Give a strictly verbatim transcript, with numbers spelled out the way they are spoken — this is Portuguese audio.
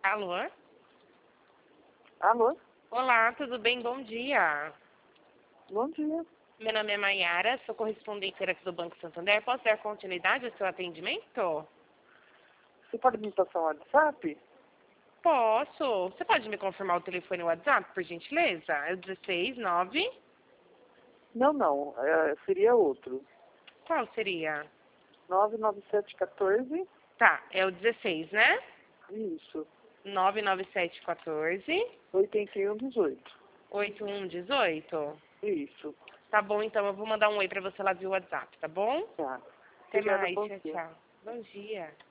Alô? Alô? Olá, tudo bem? Bom dia. Bom dia. Meu nome é Maiara, sou correspondente aqui do Banco Santander. Posso dar continuidade ao seu atendimento? Você pode me passar um WhatsApp? Posso. Você pode me confirmar o telefone e o WhatsApp, por gentileza? É o dezesseis nove. Não, não. É, seria outro. Qual seria? nove nove sete um quatro. Tá, é o dezesseis, né? Isso. nove nove sete um quatro. oitenta e um dezoito. oito um um oito. Isso. Tá bom, então eu vou mandar um oi pra você lá via WhatsApp, tá bom? Tá. Até Obrigada, mais, bom tchau, dia. tchau. Bom dia.